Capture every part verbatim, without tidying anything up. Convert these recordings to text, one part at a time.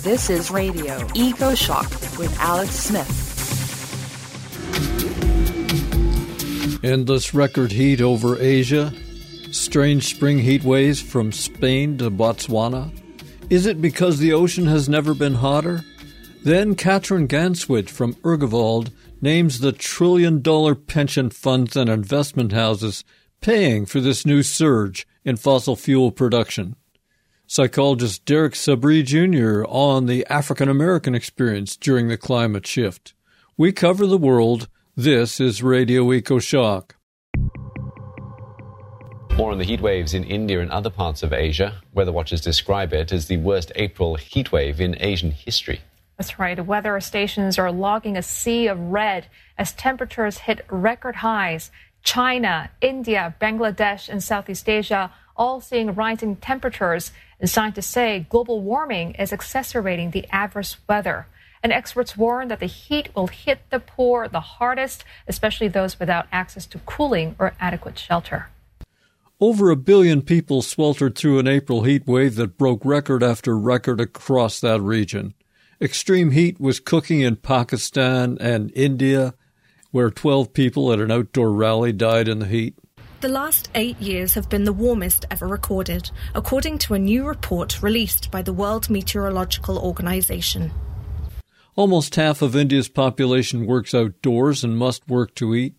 This is Radio Eco Shock with Alex Smith. Endless record heat over Asia. Strange spring heat waves from Spain to Botswana. Is it because the ocean has never been hotter? Then Katrin Ganswit from Urgewald names the trillion-dollar pension funds and investment houses paying for this new surge in fossil fuel production. Psychologist Derek Sabri Junior on the African-American experience during the climate shift. We cover the world. This is Radio Eco Shock. More on the heat waves in India and other parts of Asia. Weather watchers describe it as the worst April heat wave in Asian history. That's right. Weather stations are logging a sea of red as temperatures hit record highs. China, India, Bangladesh, and Southeast Asia all seeing rising temperatures. And scientists say global warming is exacerbating the adverse weather. And experts warn that the heat will hit the poor the hardest, especially those without access to cooling or adequate shelter. Over a billion people sweltered through an April heat wave that broke record after record across that region. Extreme heat was cooking in Pakistan and India, where twelve people at an outdoor rally died in the heat. The last eight years have been the warmest ever recorded, according to a new report released by the World Meteorological Organization. Almost half of India's population works outdoors and must work to eat.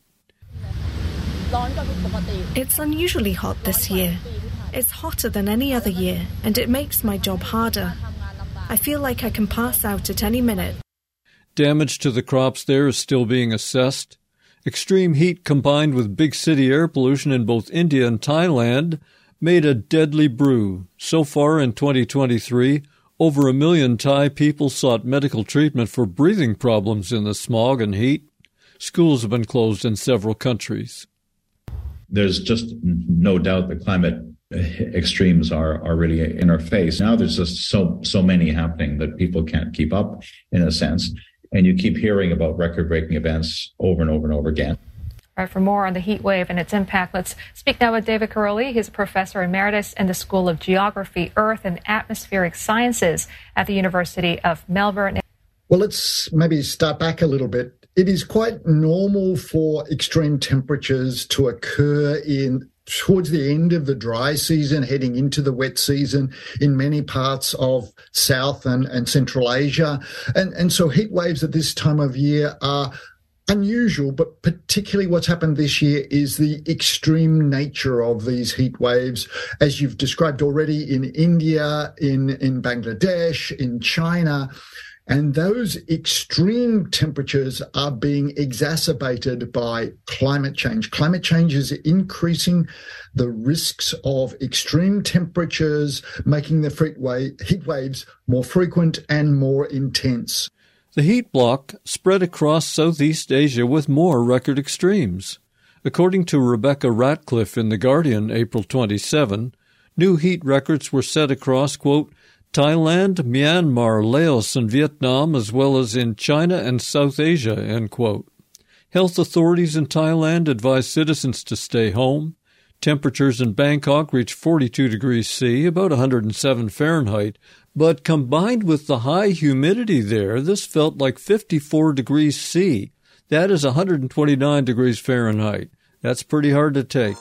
It's unusually hot this year. It's hotter than any other year, and it makes my job harder. I feel like I can pass out at any minute. Damage to the crops there is still being assessed. Extreme heat combined with big city air pollution in both India and Thailand made a deadly brew. So far in twenty twenty-three, over a million Thai people sought medical treatment for breathing problems in the smog and heat. Schools have been closed in several countries. There's just no doubt the climate extremes are, are really in our face. Now there's just so so many happening that people can't keep up, in a sense. And you keep hearing about record-breaking events over and over and over again. All right, for more on the heat wave and its impact, let's speak now with David Karoly. He's a professor emeritus in the School of Geography, Earth and Atmospheric Sciences at the University of Melbourne. Well, let's maybe start back a little bit. It is quite normal for extreme temperatures to occur in towards the end of the dry season, heading into the wet season in many parts of South and, and Central Asia. And, and so heat waves at this time of year are unusual, but particularly what's happened this year is the extreme nature of these heat waves, as you've described already in India, in, in Bangladesh, in China. And those extreme temperatures are being exacerbated by climate change. Climate change is increasing the risks of extreme temperatures, making the heat waves more frequent and more intense. The heat block spread across Southeast Asia with more record extremes. According to Rebecca Ratcliffe in The Guardian, April twenty-seventh, new heat records were set across, quote, Thailand, Myanmar, Laos, and Vietnam, as well as in China and South Asia, end quote. Health authorities in Thailand advise citizens to stay home. Temperatures in Bangkok reached forty-two degrees C, about one hundred seven Fahrenheit, but combined with the high humidity there, this felt like fifty-four degrees C. That is one hundred twenty-nine degrees Fahrenheit. That's pretty hard to take.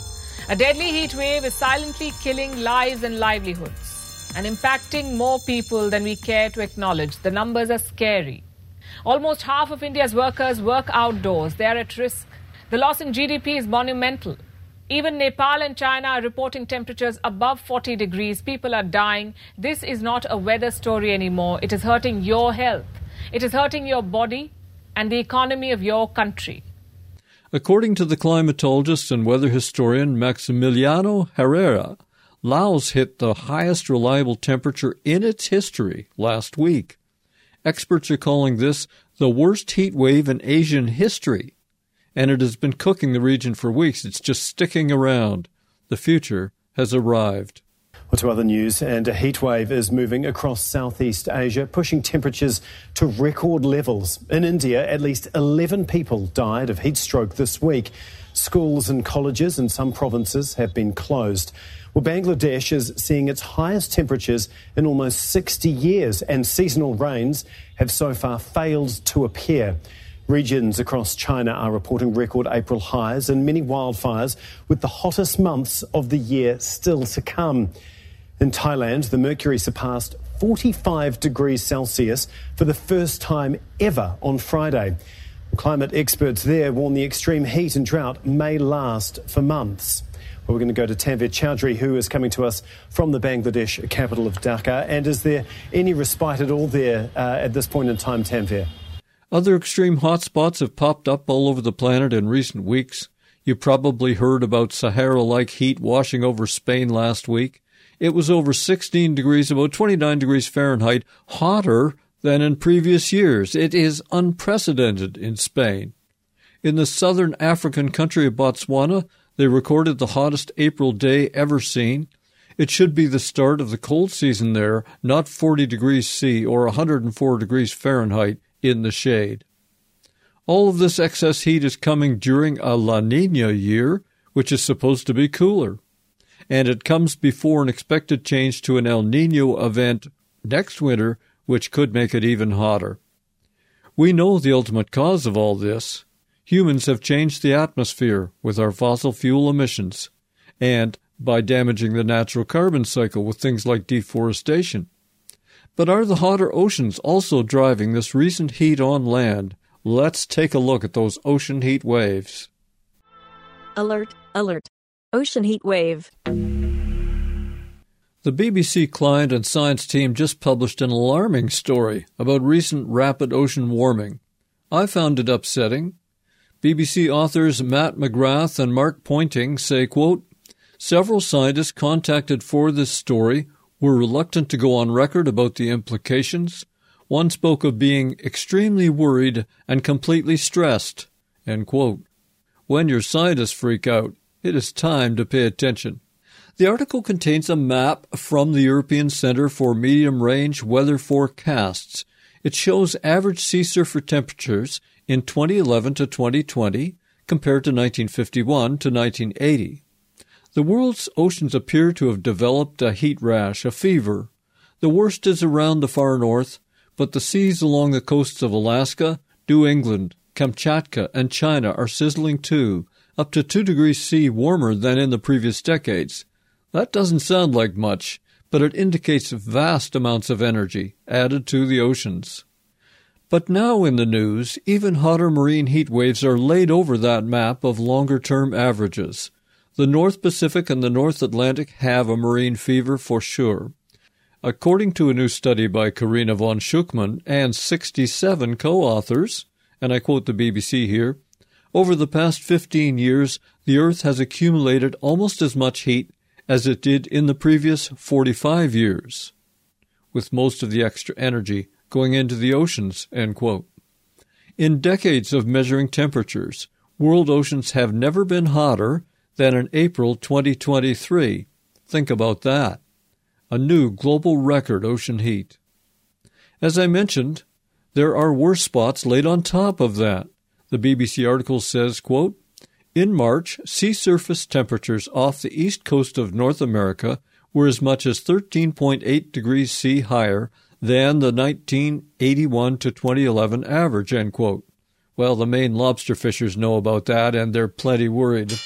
A deadly heat wave is silently killing lives and livelihoods and impacting more people than we care to acknowledge. The numbers are scary. Almost half of India's workers work outdoors. They are at risk. The loss in G D P is monumental. Even Nepal and China are reporting temperatures above forty degrees. People are dying. This is not a weather story anymore. It is hurting your health. It is hurting your body and the economy of your country. According to the climatologist and weather historian Maximiliano Herrera, Laos hit the highest reliable temperature in its history last week. Experts are calling this the worst heat wave in Asian history, and it has been cooking the region for weeks. It's just sticking around. The future has arrived. Well, to other news, and a heat wave is moving across Southeast Asia, pushing temperatures to record levels. In India, at least eleven people died of heat stroke this week. Schools and colleges in some provinces have been closed. Well, Bangladesh is seeing its highest temperatures in almost sixty years, and seasonal rains have so far failed to appear. Regions across China are reporting record April highs and many wildfires, with the hottest months of the year still to come. In Thailand, the mercury surpassed forty-five degrees Celsius for the first time ever on Friday. Climate experts there warn the extreme heat and drought may last for months. Well, we're going to go to Tanvir Chowdhury, who is coming to us from the Bangladesh capital of Dhaka. And is there any respite at all there uh, at this point in time, Tanvir? Other extreme hotspots have popped up all over the planet in recent weeks. You probably heard about Sahara-like heat washing over Spain last week. It was over sixteen degrees, about twenty-nine degrees Fahrenheit, hotter than in previous years. It is unprecedented in Spain. In the southern African country of Botswana, they recorded the hottest April day ever seen. It should be the start of the cold season there, not forty degrees C or one hundred four degrees Fahrenheit in the shade. All of this excess heat is coming during a La Niña year, which is supposed to be cooler. And it comes before an expected change to an El Niño event next winter, which could make it even hotter. We know the ultimate cause of all this. Humans have changed the atmosphere with our fossil fuel emissions and by damaging the natural carbon cycle with things like deforestation. But are the hotter oceans also driving this recent heat on land? Let's take a look at those ocean heat waves. Alert, alert. Ocean heat wave. The B B C Climate and Science team just published an alarming story about recent rapid ocean warming. I found it upsetting. B B C authors Matt McGrath and Mark Pointing say, quote, several scientists contacted for this story were reluctant to go on record about the implications. One spoke of being extremely worried and completely stressed, end quote. When your scientists freak out, it is time to pay attention. The article contains a map from the European Centre for Medium-Range Weather Forecasts. It shows average sea surface temperatures in twenty eleven to twenty twenty compared to nineteen fifty-one to nineteen eighty. The world's oceans appear to have developed a heat rash, a fever. The worst is around the far north, but the seas along the coasts of Alaska, New England, Kamchatka, and China are sizzling too, up to two degrees C warmer than in the previous decades. That doesn't sound like much, but it indicates vast amounts of energy added to the oceans. But now in the news, even hotter marine heat waves are laid over that map of longer-term averages. The North Pacific and the North Atlantic have a marine fever for sure. According to a new study by Karina von Schuckmann and sixty-seven co-authors, and I quote the B B C here, over the past fifteen years, the Earth has accumulated almost as much heat as it did in the previous forty-five years, with most of the extra energy going into the oceans, end quote. In decades of measuring temperatures, world oceans have never been hotter than in April twenty twenty-three. Think about that. A new global record ocean heat. As I mentioned, there are worse spots laid on top of that. The B B C article says, quote, in March, sea surface temperatures off the east coast of North America were as much as thirteen point eight degrees C higher than the nineteen eighty-one to twenty eleven average, end quote. Well, the Maine lobster fishers know about that, and they're plenty worried.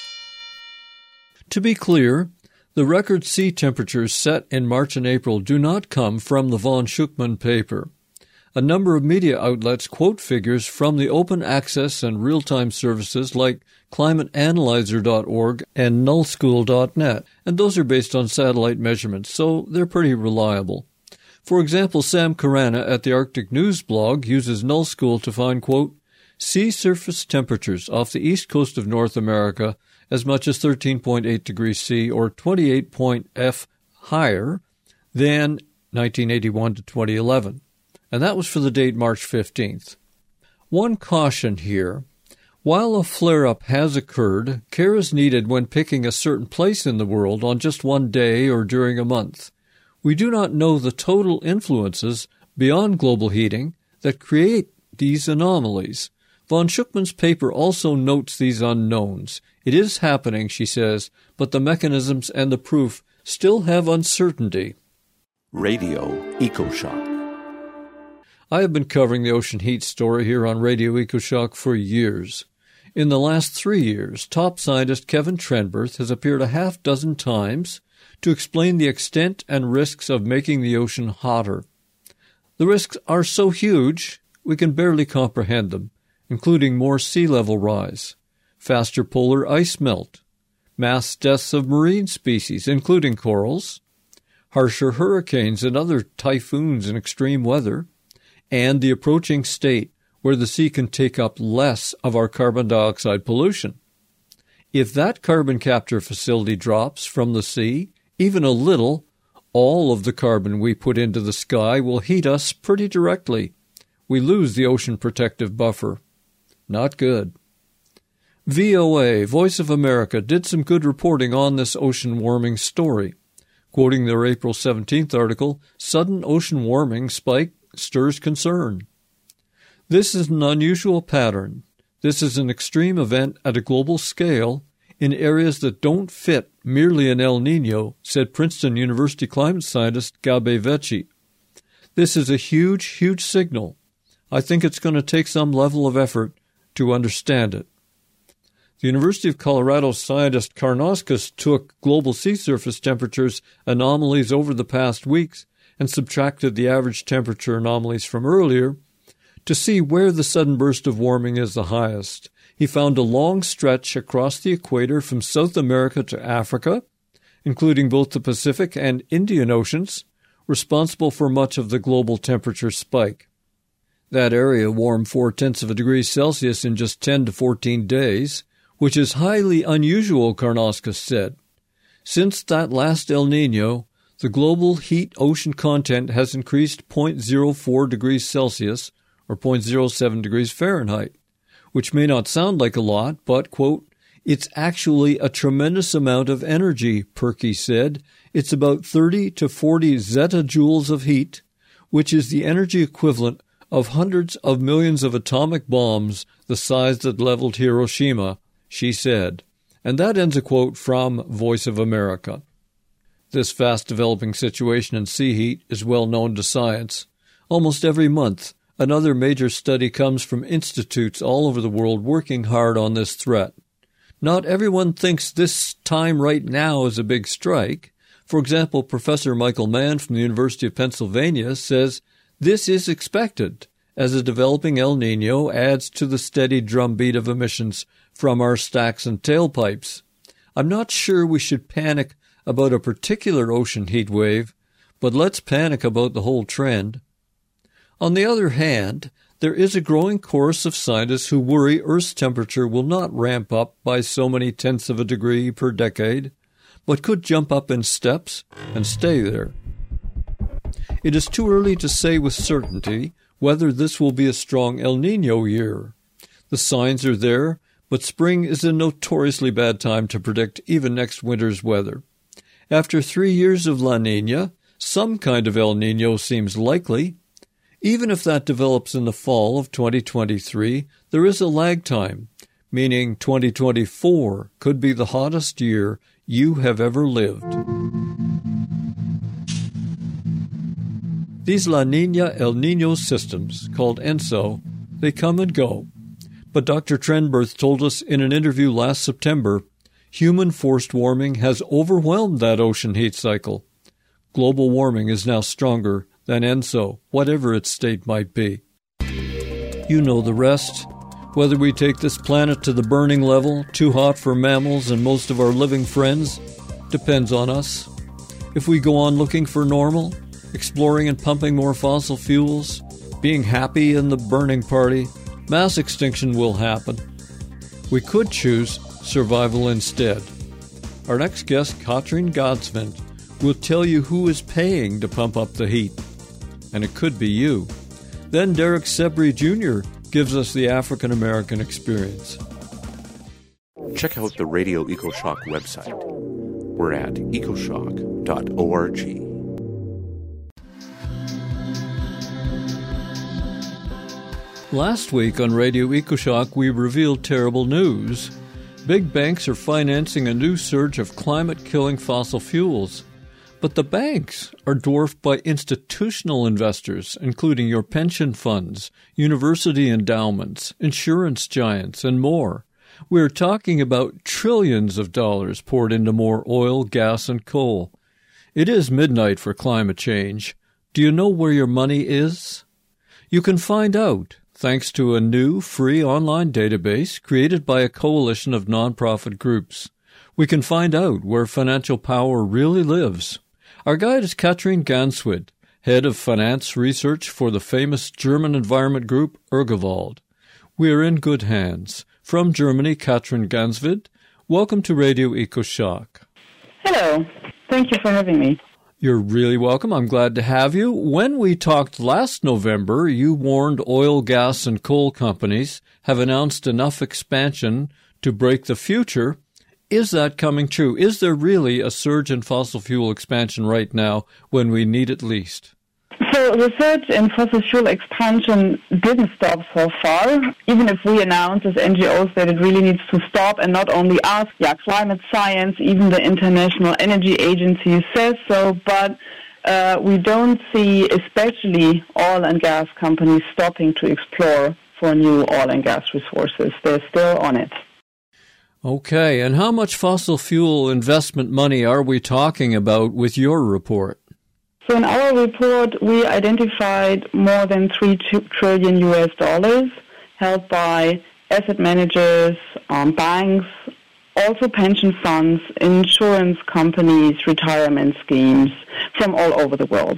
To be clear, the record sea temperatures set in March and April do not come from the von Schuckmann paper. A number of media outlets quote figures from the open access and real-time services like climate analyzer dot org and null school dot net, and those are based on satellite measurements, so they're pretty reliable. For example, Sam Karana at the Arctic News blog uses Nullschool to find, quote, sea surface temperatures off the east coast of North America as much as thirteen point eight degrees C or twenty-eight point F higher than nineteen eighty-one to twenty eleven. And that was for the date March fifteenth. One caution here. While a flare-up has occurred, care is needed when picking a certain place in the world on just one day or during a month. We do not know the total influences beyond global heating that create these anomalies. Von Schuckmann's paper also notes these unknowns. It is happening, she says, but the mechanisms and the proof still have uncertainty. Radio EcoShock. I have been covering the ocean heat story here on Radio EcoShock for years. In the last three years, top scientist Kevin Trenberth has appeared a half dozen times to explain the extent and risks of making the ocean hotter. The risks are so huge, we can barely comprehend them, including more sea level rise, faster polar ice melt, mass deaths of marine species, including corals, harsher hurricanes and other typhoons and extreme weather, and the approaching state where the sea can take up less of our carbon dioxide pollution. If that carbon capture facility drops from the sea, even a little, all of the carbon we put into the sky will heat us pretty directly. We lose the ocean protective buffer. Not good. V O A, Voice of America, did some good reporting on this ocean warming story. Quoting their April seventeenth article, sudden ocean warming spike stirs concern. This is an unusual pattern. This is an extreme event at a global scale in areas that don't fit merely an El Niño, said Princeton University climate scientist Gabe Vecchi. This is a huge, huge signal. I think it's going to take some level of effort to understand it. The University of Colorado scientist Karnauskas took global sea surface temperatures anomalies over the past weeks and subtracted the average temperature anomalies from earlier to see where the sudden burst of warming is the highest. He found a long stretch across the equator from South America to Africa, including both the Pacific and Indian Oceans, responsible for much of the global temperature spike. That area warmed four-tenths of a degree Celsius in just ten to fourteen days, which is highly unusual, Karnauskas said. Since that last El Niño, the global heat ocean content has increased zero point zero four degrees Celsius, or zero point zero seven degrees Fahrenheit, which may not sound like a lot, but, quote, it's actually a tremendous amount of energy, Perky said. It's about thirty to forty zettajoules of heat, which is the energy equivalent of hundreds of millions of atomic bombs the size that leveled Hiroshima, she said. And that ends a quote from Voice of America. This fast-developing situation in sea heat is well known to science. Almost every month, another major study comes from institutes all over the world working hard on this threat. Not everyone thinks this time right now is a big strike. For example, Professor Michael Mann from the University of Pennsylvania says this is expected as a developing El Niño adds to the steady drumbeat of emissions from our stacks and tailpipes. I'm not sure we should panic about a particular ocean heat wave, but let's panic about the whole trend. On the other hand, there is a growing chorus of scientists who worry Earth's temperature will not ramp up by so many tenths of a degree per decade, but could jump up in steps and stay there. It is too early to say with certainty whether this will be a strong El Niño year. The signs are there, but spring is a notoriously bad time to predict even next winter's weather. After three years of La Niña, some kind of El Niño seems likely. Even if that develops in the fall of twenty twenty-three, there is a lag time, meaning twenty twenty-four could be the hottest year you have ever lived. These La Niña El Niño systems, called ENSO, they come and go. But Doctor Trenberth told us in an interview last September, human-forced warming has overwhelmed that ocean heat cycle. Global warming is now stronger than ENSO, whatever its state might be. You know the rest. Whether we take this planet to the burning level, too hot for mammals and most of our living friends, depends on us. If we go on looking for normal, exploring and pumping more fossil fuels, being happy in the burning party, mass extinction will happen. We could choose survival instead. Our next guest, Katrin Godsvent, will tell you who is paying to pump up the heat. And it could be you. Then Derek Sebry Junior gives us the African-American experience. Check out the Radio EcoShock website. We're at ecoshock dot org. Last week on Radio EcoShock, we revealed terrible news. Big banks are financing a new surge of climate-killing fossil fuels, But the banks are dwarfed by institutional investors, including your pension funds, university endowments, insurance giants, and more. We're talking about trillions of dollars poured into more oil, gas, and coal. It is midnight for climate change. Do you know where your money is? You can find out thanks to a new free online database created by a coalition of nonprofit groups. We can find out where financial power really lives. Our guide is Katrin Ganswid, head of finance research for the famous German environment group Urgewald. We are in good hands. From Germany, Katrin Ganswid, welcome to Radio EcoShock. Hello. Thank you for having me. You're really welcome. I'm glad to have you. When we talked last November, you warned oil, gas, and coal companies have announced enough expansion to break the future. Is that coming true? Is there really a surge in fossil fuel expansion right now when we need it least? So the surge in fossil fuel expansion didn't stop so far, even if we announced as N G Os that it really needs to stop, and not only us, yeah, climate science, even the International Energy Agency says so, but uh, we don't see especially oil and gas companies stopping to explore for new oil and gas resources. They're still on it. Okay, and how much fossil fuel investment money are we talking about with your report? So in our report, we identified more than three trillion U S dollars held by asset managers, um, banks, also pension funds, insurance companies, retirement schemes from all over the world.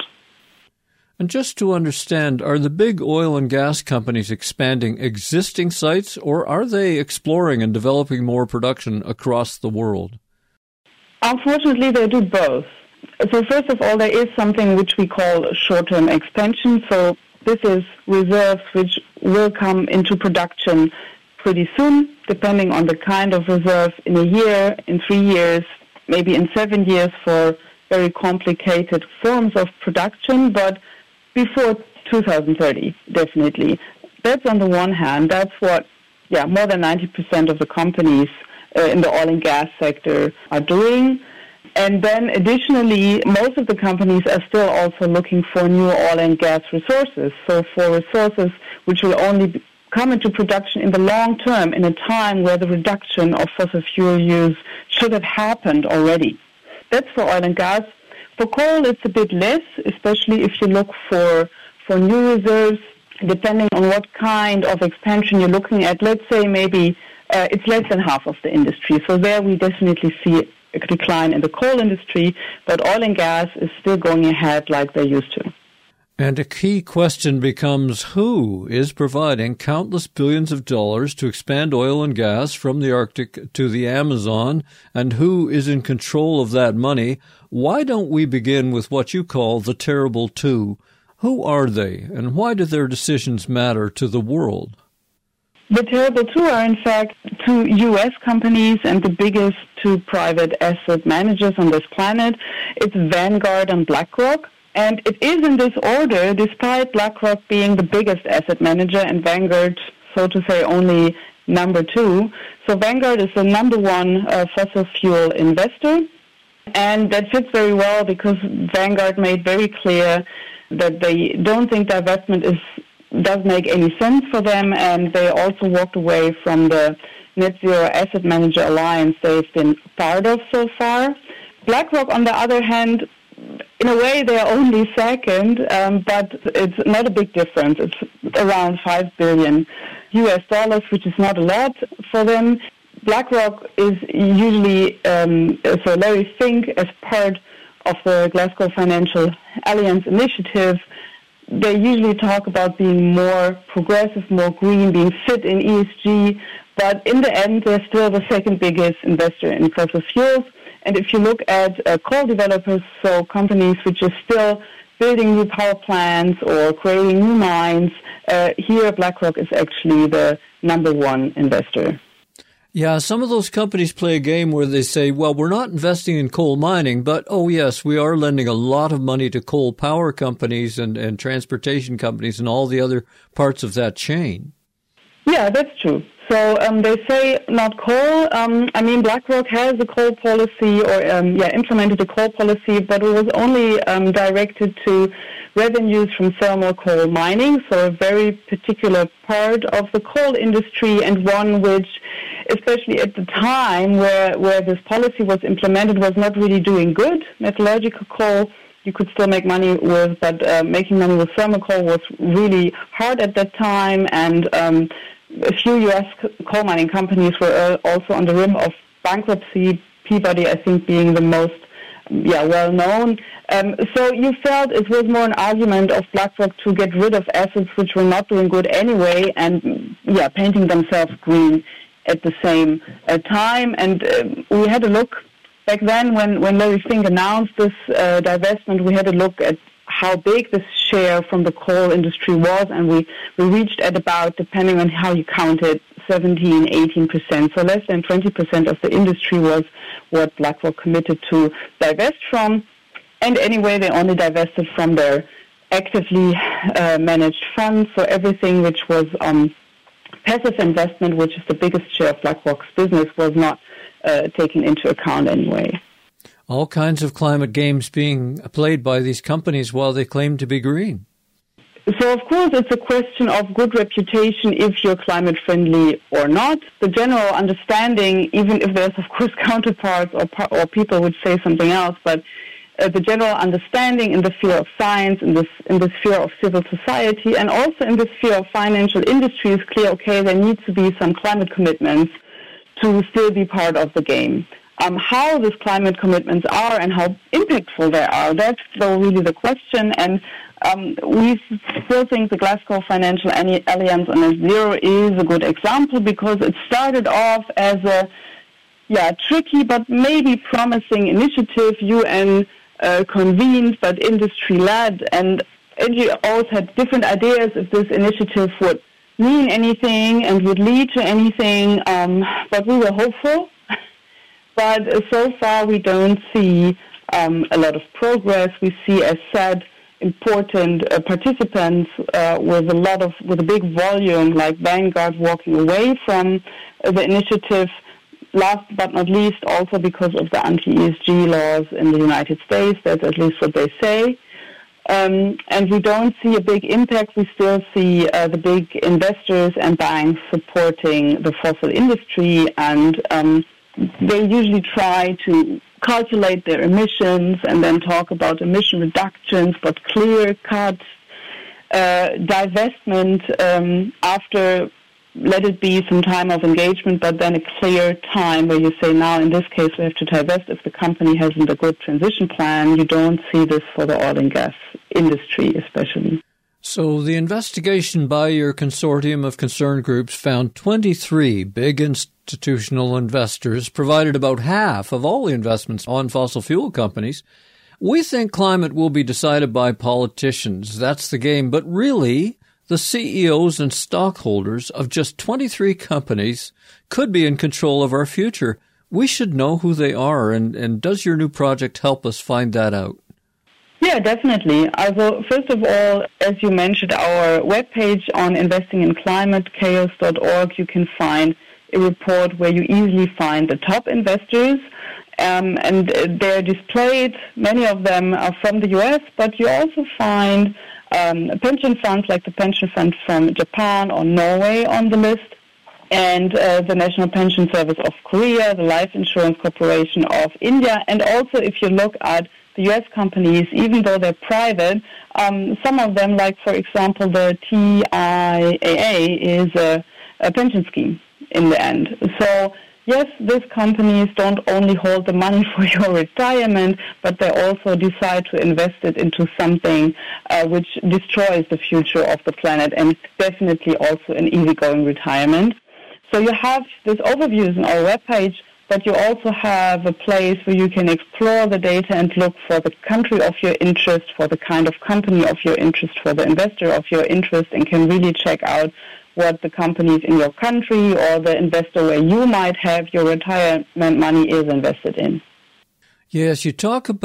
And just to understand, are the big oil and gas companies expanding existing sites, or are they exploring and developing more production across the world? Unfortunately, they do both. So first of all, there is something which we call short-term expansion. So this is reserves which will come into production pretty soon, depending on the kind of reserve, in a year, in three years, maybe in seven years for very complicated forms of production, but before two thousand thirty, definitely. That's on the one hand. That's what, yeah, more than ninety percent of the companies uh, in the oil and gas sector are doing. And then additionally, most of the companies are still also looking for new oil and gas resources. So for resources which will only be, come into production in the long term, in a time where the reduction of fossil fuel use should have happened already. That's for oil and gas. For coal, it's a bit less, especially if you look for for new reserves, depending on what kind of expansion you're looking at. Let's say maybe uh, it's less than half of the industry. So there we definitely see a decline in the coal industry, but oil and gas is still going ahead like they used to. And a key question becomes, who is providing countless billions of dollars to expand oil and gas from the Arctic to the Amazon, and who is in control of that money? Why don't we begin with what you call the terrible two? Who are they, and why do their decisions matter to the world? The terrible two are, in fact, two U S companies and the biggest two private asset managers on this planet. It's Vanguard and BlackRock. And it is in this order, despite BlackRock being the biggest asset manager and Vanguard, so to say, only number two. So Vanguard is the number one uh, fossil fuel investor. And that fits very well because Vanguard made very clear that they don't think divestment is does make any sense for them. And they also walked away from the Net Zero Asset Manager Alliance they've been part of so far. BlackRock, on the other hand, in a way, they are only second, um, but it's not a big difference. It's around five billion U S dollars, which is not a lot for them. BlackRock is usually, um, so Larry Fink, as part of the Glasgow Financial Alliance initiative, they usually talk about being more progressive, more green, being fit in E S G, but in the end, they're still the second biggest investor in fossil fuels. And if you look at uh, coal developers, so companies which are still building new power plants or creating new mines, uh, here BlackRock is actually the number one investor. Yeah, some of those companies play a game where they say, well, we're not investing in coal mining, but, oh, yes, we are lending a lot of money to coal power companies and, and transportation companies and all the other parts of that chain. Yeah, that's true. So um, they say not coal. Um, I mean, BlackRock has a coal policy, or um, yeah, implemented a coal policy, but it was only um, directed to revenues from thermal coal mining, so a very particular part of the coal industry, and one which, especially at the time where where this policy was implemented, was not really doing good. Metallurgical coal you could still make money with, but uh, making money with thermal coal was really hard at that time, and um, a few U S coal mining companies were also on the rim of bankruptcy, Peabody, I think, being the most yeah, well-known. Um, so you felt it was more an argument of BlackRock to get rid of assets which were not doing good anyway, and yeah, painting themselves green at the same uh, time. And uh, we had a look back then when, when Larry Fink announced this uh, divestment, we had a look at how big this share from the coal industry was, and we, we reached at about, depending on how you count it, seventeen, eighteen percent. So less than twenty percent of the industry was what BlackRock committed to divest from. And anyway, they only divested from their actively uh, managed funds, so everything which was um, passive investment, which is the biggest share of BlackRock's business, was not uh, taken into account anyway. All kinds of climate games being played by these companies while they claim to be green. So, of course, it's a question of good reputation if you're climate friendly or not. The general understanding, even if there's, of course, counterparts or, or people would say something else, but uh, the general understanding in the sphere of science, in, this, in the sphere of civil society, and also in the sphere of financial industry is clear, okay, there needs to be some climate commitments to still be part of the game. Um, how these climate commitments are and how impactful they are, that's though really the question. And um, we still think the Glasgow Financial Alliance on Net Zero is a good example, because it started off as a yeah tricky but maybe promising initiative, U N uh, convened but industry-led, and N G Os had different ideas if this initiative would mean anything and would lead to anything, um, but we were hopeful. But so far, we don't see um, a lot of progress. We see, as said, important uh, participants uh, with a lot of with a big volume, like Vanguard, walking away from uh, the initiative. Last but not least, also because of the anti-E S G laws in the United States. That's at least what they say. Um, and we don't see a big impact. We still see uh, the big investors and banks supporting the fossil industry, and um, they usually try to calculate their emissions and then talk about emission reductions, but clear-cut uh, divestment um, after, let it be some time of engagement, but then a clear time where you say, now in this case we have to divest if the company hasn't a good transition plan. You don't see this for the oil and gas industry especially. So the investigation by your consortium of concerned groups found twenty-three big institutional investors provided about half of all the investments on fossil fuel companies. We think climate will be decided by politicians. That's the game. But really, the C E Os and stockholders of just twenty-three companies could be in control of our future. We should know who they are. And, and does your new project help us find that out? Yeah, definitely. Also, first of all, as you mentioned, our webpage on investing in climate, chaos dot org, you can find a report where you easily find the top investors, um, and they're displayed. Many of them are from the U S, but you also find um, pension funds like the pension fund from Japan or Norway on the list, and uh, the National Pension Service of Korea, the Life Insurance Corporation of India, and also if you look at the U S companies, even though they're private, um, some of them, like, for example, the T I A A is a, a pension scheme in the end. So, yes, these companies don't only hold the money for your retirement, but they also decide to invest it into something uh, which destroys the future of the planet, and definitely also an easygoing retirement. So you have these overviews on our webpage, but you also have a place where you can explore the data and look for the country of your interest, for the kind of company of your interest, for the investor of your interest, and can really check out what the companies in your country or the investor where you might have your retirement money is invested in. Yes, you talk about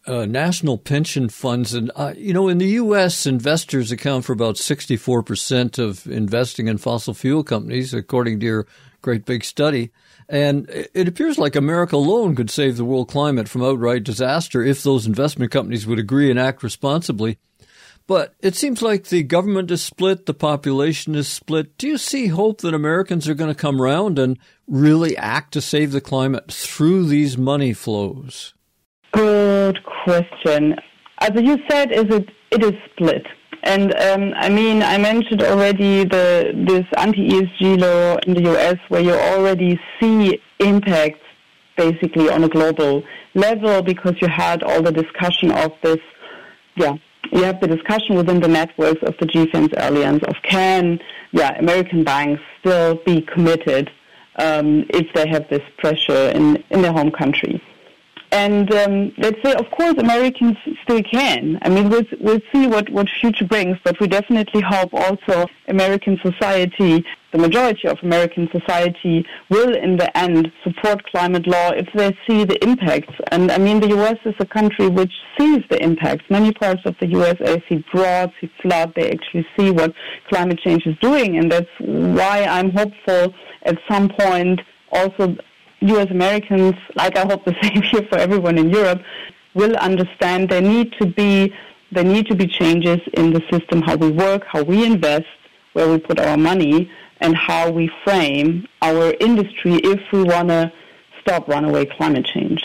uh, national pension funds. And, uh, you know, in the U S, investors account for about sixty-four percent of investing in fossil fuel companies, according to your great big study. And it appears like America alone could save the world climate from outright disaster if those investment companies would agree and act responsibly. But it seems like the government is split, the population is split. Do you see hope that Americans are going to come around and really act to save the climate through these money flows? Good question. As you said, is it it is split. And um, I mean, I mentioned already the this anti-E S G law in the U S where you already see impacts basically on a global level because you had all the discussion of this, yeah, you have the discussion within the networks of the G-Fence Alliance of can, yeah, American banks still be committed um, if they have this pressure in, in their home country. And um, let's say, of course, Americans still can. I mean, we'll, we'll see what, what future brings, but we definitely hope also American society, the majority of American society, will in the end support climate law if they see the impacts. And I mean, the U S is a country which sees the impacts. Many parts of the U S A see drought, see flood. They actually see what climate change is doing. And that's why I'm hopeful at some point also U S Americans, like I hope the same here for everyone in Europe, will understand there need to be there need to be changes in the system, how we work, how we invest, where we put our money, and how we frame our industry if we want to stop runaway climate change.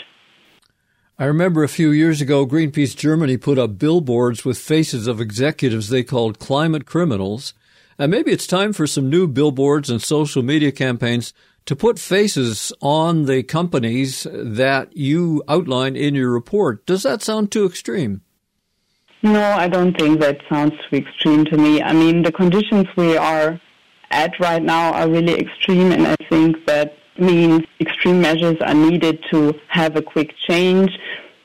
I remember a few years ago, Greenpeace Germany put up billboards with faces of executives they called climate criminals. And maybe it's time for some new billboards and social media campaigns to put faces on the companies that you outline in your report. Does that sound too extreme? No, I don't think that sounds too extreme to me. I mean, the conditions we are at right now are really extreme, and I think that means extreme measures are needed to have a quick change.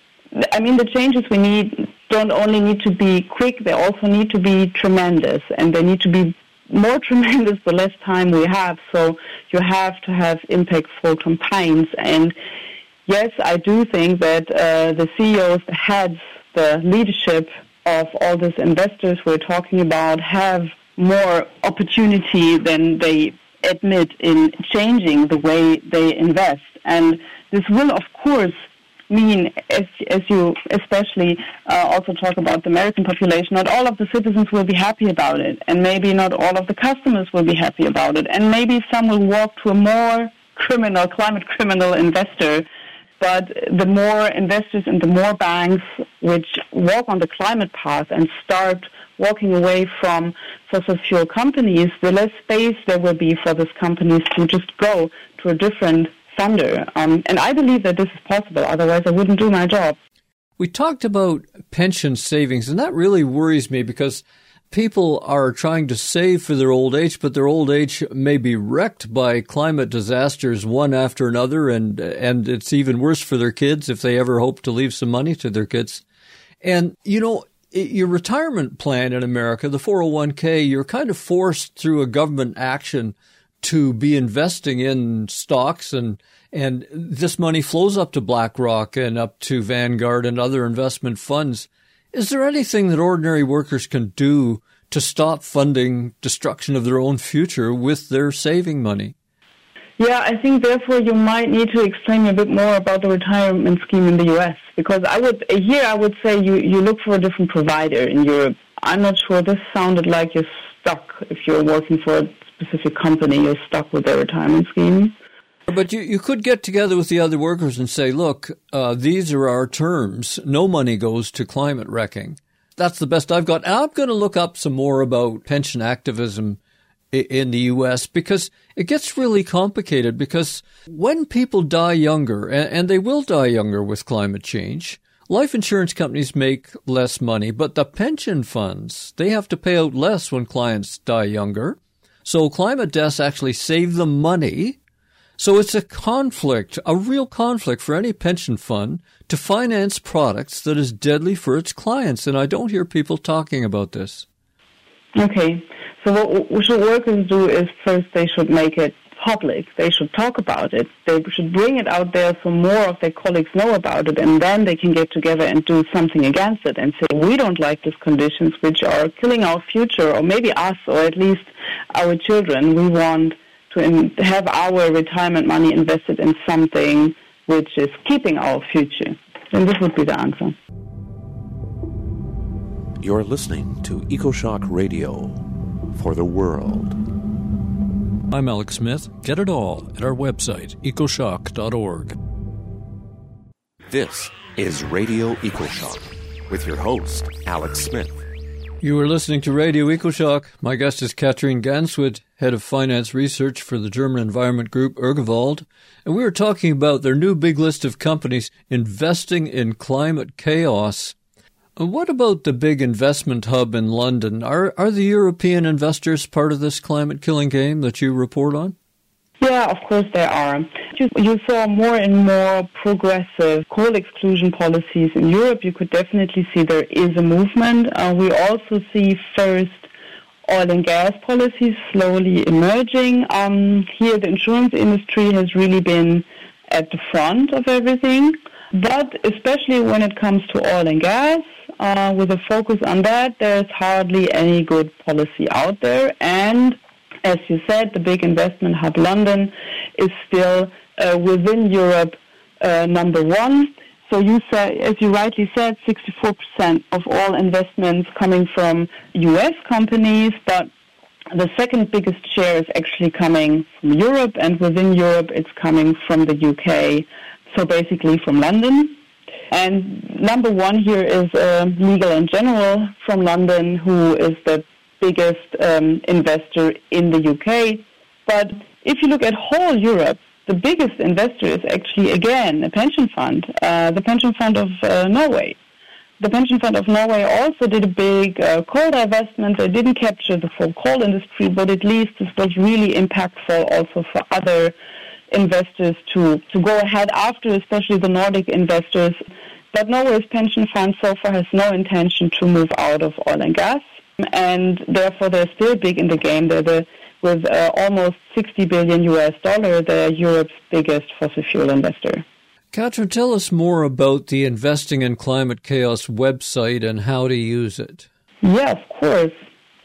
I mean, the changes we need don't only need to be quick, they also need to be tremendous, and they need to be more tremendous the less time we have. So you have to have impactful campaigns. And yes, I do think that uh, the C E Os, the heads, the leadership of all these investors we're talking about have more opportunity than they admit in changing the way they invest. And this will, of course, mean, as, as you especially uh, also talk about the American population, not all of the citizens will be happy about it, and maybe not all of the customers will be happy about it, and maybe some will walk to a more criminal, climate criminal investor. But the more investors and the more banks which walk on the climate path and start walking away from fossil fuel companies, the less space there will be for these companies to just go to a different funder. Um, and I believe that this is possible. Otherwise, I wouldn't do my job. We talked about pension savings, and that really worries me because people are trying to save for their old age, but their old age may be wrecked by climate disasters one after another, and and it's even worse for their kids if they ever hope to leave some money to their kids. And, you know, your retirement plan in America, the four oh one k, you're kind of forced through a government action to be investing in stocks, and and this money flows up to BlackRock and up to Vanguard and other investment funds. Is there anything that ordinary workers can do to stop funding destruction of their own future with their saving money? Yeah, I think therefore you might need to explain a bit more about the retirement scheme in the U S, because I would here I would say you, you look for a different provider in Europe. I'm not sure. This sounded like you're stuck if you're working for a specific company, you're stuck with their retirement scheme. But you, you could get together with the other workers and say, look, uh, these are our terms. No money goes to climate wrecking. That's the best I've got. And I'm going to look up some more about pension activism in the U S because it gets really complicated, because when people die younger, and they will die younger with climate change, life insurance companies make less money, but the pension funds, they have to pay out less when clients die younger. So climate deaths actually save them money. So it's a conflict, a real conflict for any pension fund to finance products that is deadly for its clients. And I don't hear people talking about this. Okay. So what should workers do is first they should make it public. They should talk about it. They should bring it out there so more of their colleagues know about it, and then they can get together and do something against it and say, we don't like these conditions which are killing our future, or maybe us, or at least our children. We want to in- have our retirement money invested in something which is keeping our future. And this would be the answer. You're listening to EcoShock Radio for the world. I'm Alex Smith. Get it all at our website, ecoshock dot org. This is Radio EcoShock with your host, Alex Smith. You are listening to Radio EcoShock. My guest is Katrin Ganswit, Head of Finance Research for the German environment group Urgewald, and we are talking about their new big list of companies investing in climate chaos. What about the big investment hub in London? Are are the European investors part of this climate-killing game that you report on? Yeah, of course they are. You, you saw more and more progressive coal exclusion policies in Europe. You could definitely see there is a movement. Uh, we also see first oil and gas policies slowly emerging. Um, here the insurance industry has really been at the front of everything. But especially when it comes to oil and gas, uh, with a focus on that, there's hardly any good policy out there. And as you said, the big investment hub London is still uh, within Europe uh, number one. So you say, as you rightly said, sixty-four percent of all investments coming from U S companies, but the second biggest share is actually coming from Europe, and within Europe it's coming from the U K, so basically from London. And number one here is uh, Legal & General from London, who is the biggest um, investor in the U K. But if you look at whole Europe, the biggest investor is actually, again, a pension fund, uh, the pension fund of uh, Norway. The pension fund of Norway also did a big uh, coal divestment. They didn't capture the full coal industry, but at least this was really impactful also for other investors to, to go ahead after, especially the Nordic investors. But Norway's pension fund so far has no intention to move out of oil and gas, and therefore they're still big in the game. They're the, with uh, almost sixty billion U S dollar, they're Europe's biggest fossil fuel investor. Katrin, tell us more about the Investing in Climate Chaos website and how to use it. Yeah, of course.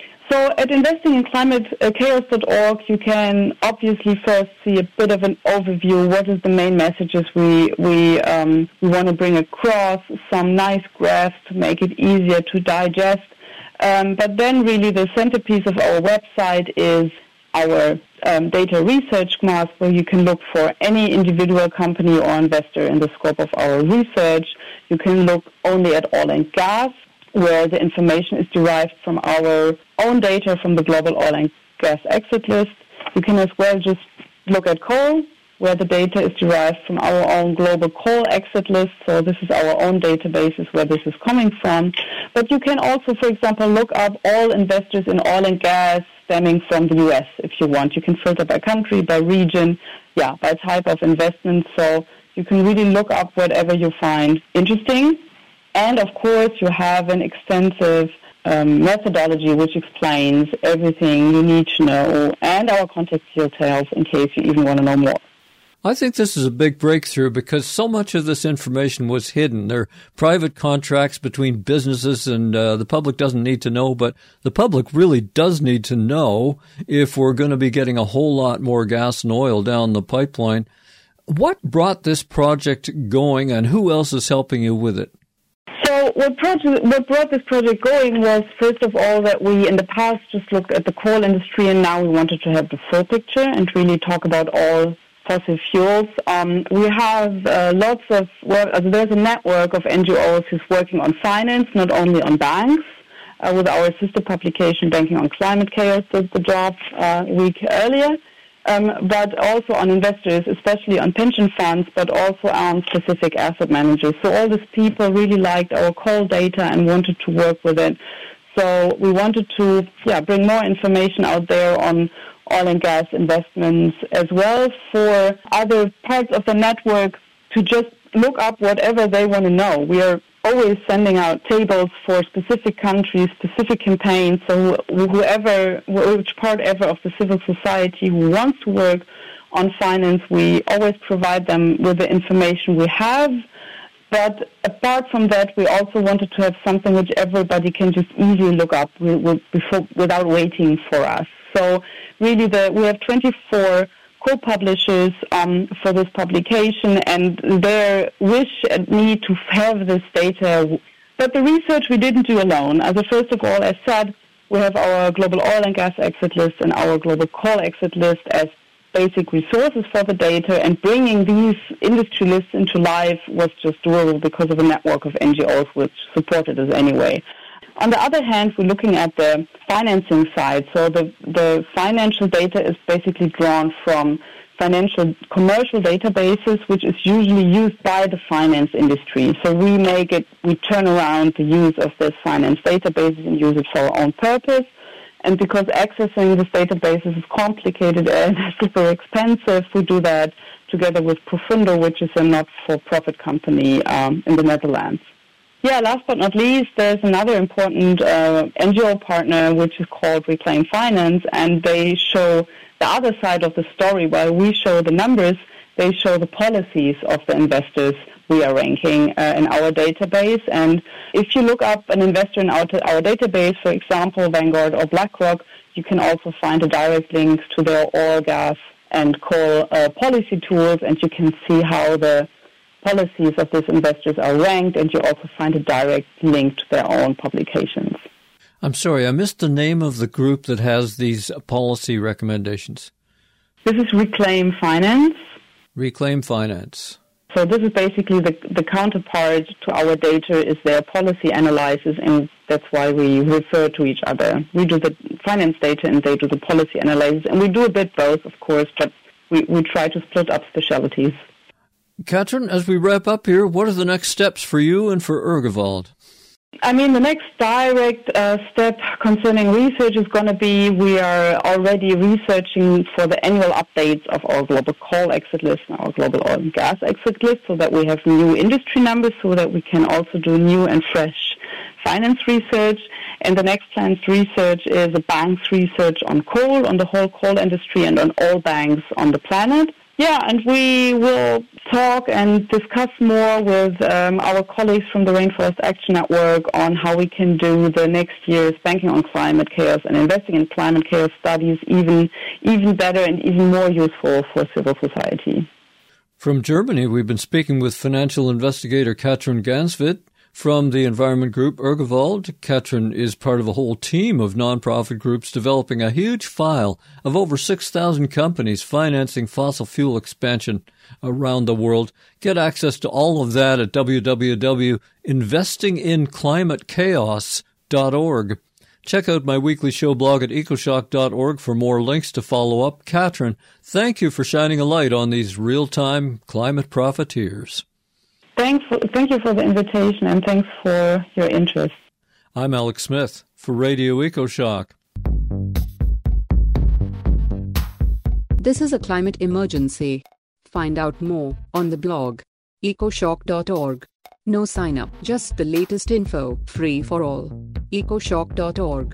So at investing in climate chaos dot org, you can obviously first see a bit of an overview. What is the main messages we we um, we want to bring across? Some nice graphs to make it easier to digest. Um, but then really the centerpiece of our website is our um, data research graph, where you can look for any individual company or investor in the scope of our research. You can look only at oil and gas, where the information is derived from our own data from the global oil and gas exit list. You can as well just look at coal, where the data is derived from our own global coal exit list. So this is our own databases where this is coming from. But you can also, for example, look up all investors in oil and gas stemming from the U S if you want. You can filter by country, by region, yeah, by type of investment. So you can really look up whatever you find interesting. And, of course, you have an extensive um, methodology which explains everything you need to know and our contact details in case you even want to know more. I think this is a big breakthrough because so much of this information was hidden. There are private contracts between businesses and uh, the public doesn't need to know, but the public really does need to know if we're going to be getting a whole lot more gas and oil down the pipeline. What brought this project going and who else is helping you with it? So what, project, what brought this project going was, first of all, that we in the past just looked at the coal industry, and now we wanted to have the full picture and really talk about all fossil fuels. Um, we have uh, lots of work. Also there's a network of N G Os who's working on finance, not only on banks. Uh, with our sister publication, Banking on Climate Chaos, did the job uh, a week earlier. Um, but also on investors, especially on pension funds, but also on specific asset managers. So all these people really liked our coal data and wanted to work with it. So we wanted to yeah, bring more information out there on oil and gas investments, as well for other parts of the network to just look up whatever they want to know. We are always sending out tables for specific countries, specific campaigns, so whoever, which part ever of the civil society who wants to work on finance. We always provide them with the information we have. But apart from that, we also wanted to have something which everybody can just easily look up before, without waiting for us. So really, the, we have twenty-four co-publishers um, for this publication, and their wish and need to have this data. But the research we didn't do alone. As a first of all, as said, we have our global oil and gas exit list and our global coal exit list as basic resources for the data, and bringing these industry lists into life was just doable because of a network of N G Os which supported us anyway. On the other hand, we're looking at the financing side. So the, the financial data is basically drawn from financial commercial databases, which is usually used by the finance industry. So we make it, we turn around the use of this finance databases and use it for our own purpose. And because accessing these databases is complicated and super expensive, we do that together with Profundo, which is a not-for-profit company um, in the Netherlands. Yeah, last but not least, there's another important uh, N G O partner, which is called Reclaim Finance, and they show the other side of the story. While we show the numbers, they show the policies of the investors we are ranking uh, in our database. And if you look up an investor in our, t- our database, for example, Vanguard or BlackRock, you can also find a direct link to their oil, gas, and coal uh, policy tools, and you can see how the policies of these investors are ranked, and you also find a direct link to their own publications. I'm sorry, I missed the name of the group that has these policy recommendations. This is Reclaim Finance. Reclaim Finance. So this is basically the, the counterpart to our data is their policy analysis, and that's why we refer to each other. We do the finance data and they do the policy analysis, and we do a bit both, of course, but we, we try to split up specialties. Katrin, as we wrap up here, what are the next steps for you and for Urgewald? I mean, the next direct uh, step concerning research is going to be we are already researching for the annual updates of our global coal exit list and our global oil and gas exit list so that we have new industry numbers so that we can also do new and fresh finance research. And the next planned research is a bank's research on coal, on the whole coal industry and on all banks on the planet. Yeah, and we will talk and discuss more with um, our colleagues from the Rainforest Action Network on how we can do the next year's Banking on Climate Chaos and Investing in Climate Chaos studies even even better and even more useful for civil society. From Germany, we've been speaking with financial investigator Katrin Ganswit. From the environment group Urgewald, Katrin is part of a whole team of nonprofit groups developing a huge file of over six thousand companies financing fossil fuel expansion around the world. Get access to all of that at w w w dot investing in climate chaos dot org. Check out my weekly show blog at ecoshock dot org for more links to follow up. Katrin, thank you for shining a light on these real-time climate profiteers. Thanks for, thank you for the invitation, and thanks for your interest. I'm Alex Smith for Radio EcoShock. This is a climate emergency. Find out more on the blog, ecoshock dot org. No sign up, just the latest info, free for all. ecoshock dot org.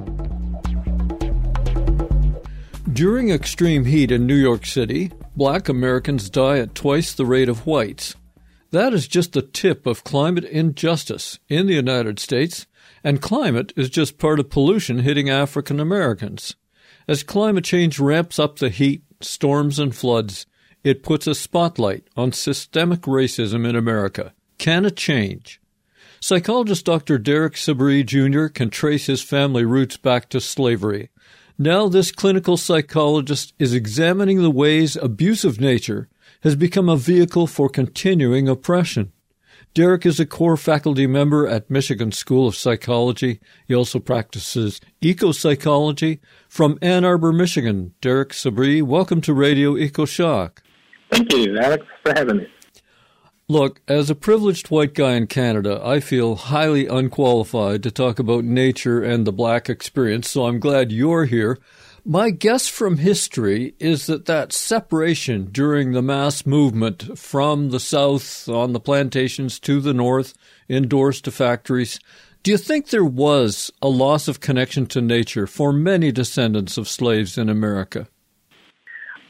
During extreme heat in New York City, black Americans die at twice the rate of whites. That is just the tip of climate injustice in the United States, and climate is just part of pollution hitting African Americans. As climate change ramps up the heat, storms, and floods, it puts a spotlight on systemic racism in America. Can it change? Psychologist Doctor Derek Sabri Junior can trace his family roots back to slavery. Now this clinical psychologist is examining the ways abusive nature has become a vehicle for continuing oppression. Derek is a core faculty member at Michigan School of Psychology. He also practices eco-psychology. From Ann Arbor, Michigan, Derek Sabri, welcome to Radio EcoShock. Thank you, Alex, for having me. Look, as a privileged white guy in Canada, I feel highly unqualified to talk about nature and the black experience, so I'm glad you're here. My guess from history is that that separation during the mass movement from the south on the plantations to the north, indoors to factories, do you think there was a loss of connection to nature for many descendants of slaves in America?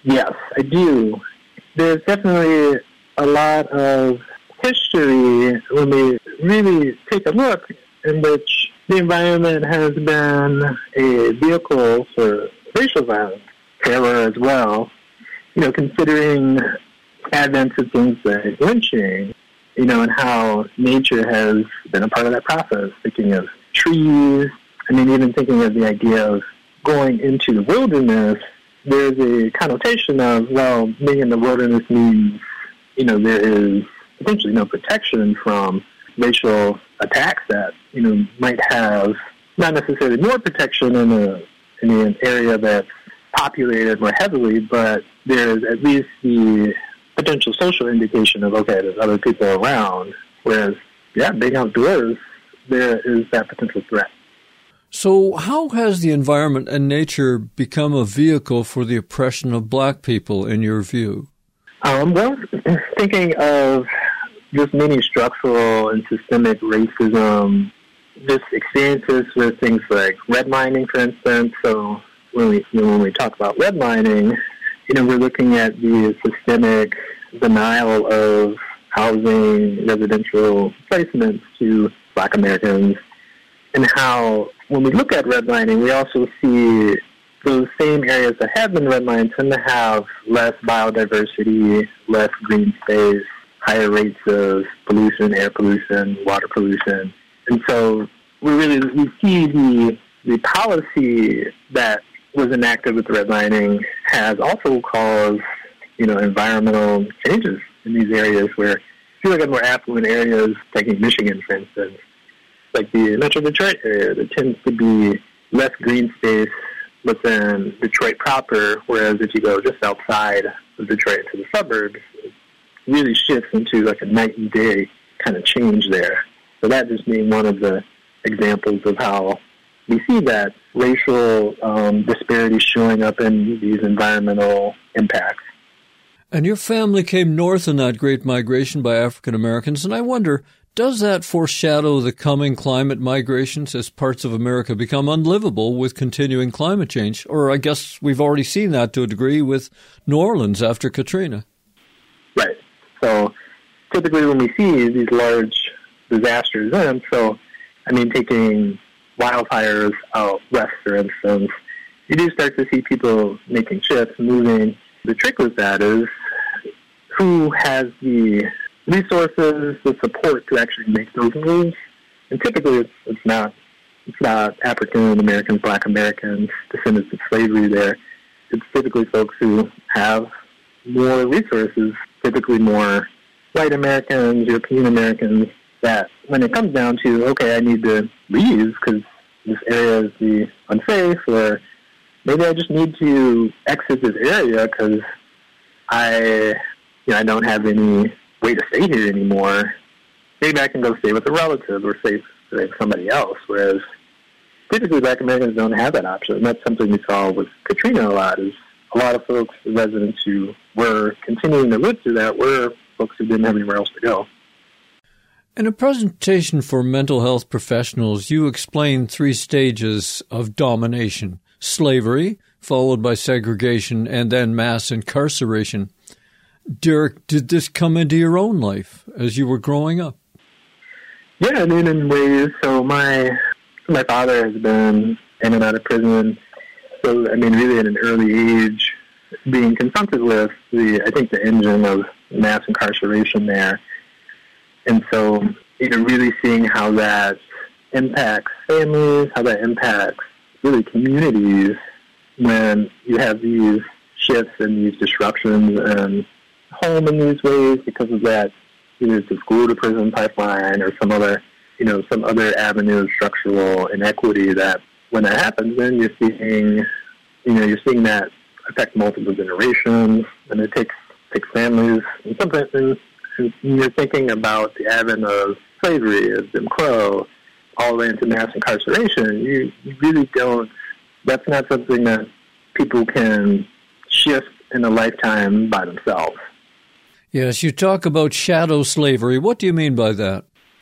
Yes, I do. There's definitely a lot of history when we really take a look in which the environment has been a vehicle for racial violence, terror as well. You know, considering advent of things like lynching, you know, and how nature has been a part of that process, thinking of trees, I mean, even thinking of the idea of going into the wilderness, there's a connotation of, well, being in the wilderness means, you know, there is potentially no protection from racial attacks that, you know, might have not necessarily more protection in, a, in an area that's populated more heavily, but there's at least the potential social indication of, okay, there's other people around, whereas, yeah, being outdoors, there is that potential threat. So how has the environment and nature become a vehicle for the oppression of black people, in your view? Um, well, thinking of just many structural and systemic racism, just experiences with things like redlining, for instance. So when we, you know, when we talk about redlining, you know, we're looking at the systemic denial of housing, residential placements to black Americans, and how when we look at redlining, we also see those same areas that have been redlined tend to have less biodiversity, less green space, higher rates of pollution, air pollution, water pollution. And so we really we see the the policy that was enacted with redlining has also caused, you know, environmental changes in these areas where if you look at more affluent areas, taking Michigan, for instance, like the Metro Detroit area, there tends to be less green space within Detroit proper, whereas if you go just outside of Detroit to the suburbs, it really shifts into like a night and day kind of change there. So that just being one of the examples of how we see that racial um, disparity showing up in these environmental impacts. And your family came north in that great migration by African Americans, and I wonder, does that foreshadow the coming climate migrations as parts of America become unlivable with continuing climate change? Or I guess we've already seen that to a degree with New Orleans after Katrina. Right. So typically when we see these large disasters, and so, I mean, taking wildfires out west, for instance, you do start to see people making shifts, moving. The trick with that is who has the resources, the support to actually make those moves. And typically it's, it's not it's not African Americans, Black Americans, descendants of slavery there. It's typically folks who have more resources, typically more white Americans, European Americans, that when it comes down to, okay, I need to leave because this area is the unsafe, or maybe I just need to exit this area because I, you know, I don't have any way to stay here anymore. Maybe I can go stay with a relative or stay with somebody else, whereas typically Black Americans don't have that option. And that's something we saw with Katrina a lot, is a lot of folks, the residents who were continuing to live through that were folks who didn't have anywhere else to go. In a presentation for mental health professionals, you explained three stages of domination: slavery, followed by segregation, and then mass incarceration. Derek, did this come into your own life as you were growing up? Yeah, I mean, in ways. So my my father has been in and out of prison. So, I mean, really at an early age, being confronted with the, I think, the engine of mass incarceration there. And so, you know, really seeing how that impacts families, how that impacts really communities when you have these shifts and these disruptions and home in these ways because of that, either it's a school to prison pipeline or some other, you know, some other avenue of structural inequity that when that happens, then you're seeing, you know, you're seeing that affect multiple generations, and it takes takes families. And sometimes and you're thinking about the advent of slavery, of Jim Crow, all the way into mass incarceration. You, you really don't. That's not something that people can shift in a lifetime by themselves. Yes, you talk about shadow slavery. What do you mean by that?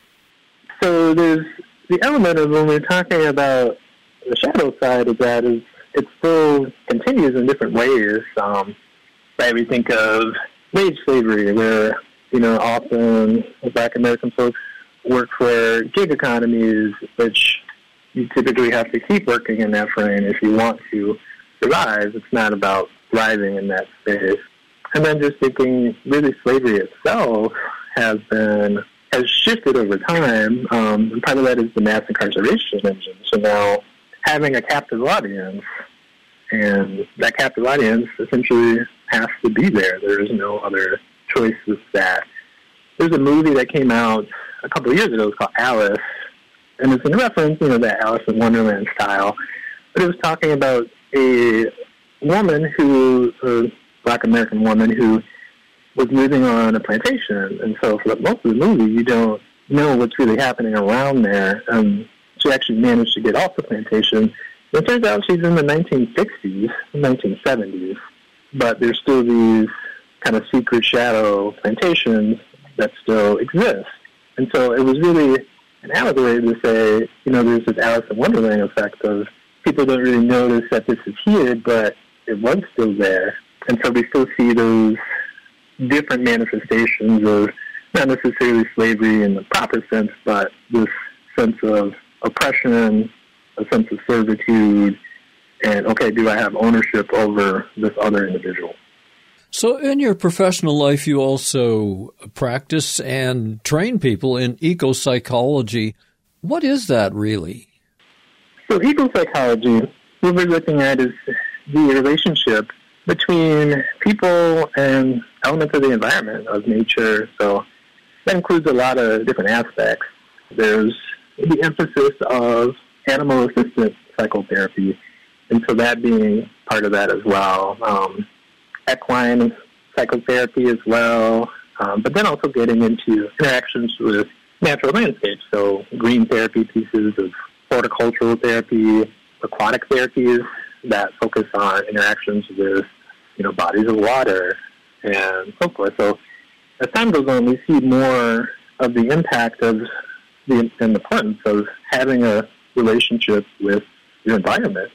So there's the element of when we're talking about the shadow side of that is it still continues in different ways. Um, right? We think of wage slavery, where, you know, often Black American folks work for gig economies, which you typically have to keep working in that frame if you want to survive. It's not about thriving in that space. And then just thinking, really, slavery itself has been, has shifted over time. Um, and part of that is the mass incarceration engine. So now having a captive audience, and that captive audience essentially has to be there. There is no other choice with that. There's a movie that came out a couple of years ago. It's called Alice, and it's in reference, you know, that Alice in Wonderland style. But it was talking about a woman who, a Black American woman who was living on a plantation. And so for most of the movie, you don't know what's really happening around there. Um, she actually managed to get off the plantation. And it turns out she's in the nineteen sixties, nineteen seventies, but there's still these kind of secret shadow plantations that still exist. And so it was really an allegory to say, you know, there's this Alice in Wonderland effect of people don't really notice that this is here, but it was still there. And so we still see those different manifestations of not necessarily slavery in the proper sense, but this sense of oppression, a sense of servitude, and, okay, do I have ownership over this other individual? So in your professional life, you also practice and train people in eco-psychology. What is that really? So eco-psychology, what we're looking at is the relationship between people and elements of the environment, of nature. So that includes a lot of different aspects. There's the emphasis of animal-assisted psychotherapy, and so that being part of that as well. Um, equine psychotherapy as well, um, but then also getting into interactions with natural landscapes, so green therapy pieces of horticultural therapy, aquatic therapies that focus on interactions with, you know, bodies of water and so forth. So as time goes on, we see more of the impact of the, and the importance of having a relationship with your environment.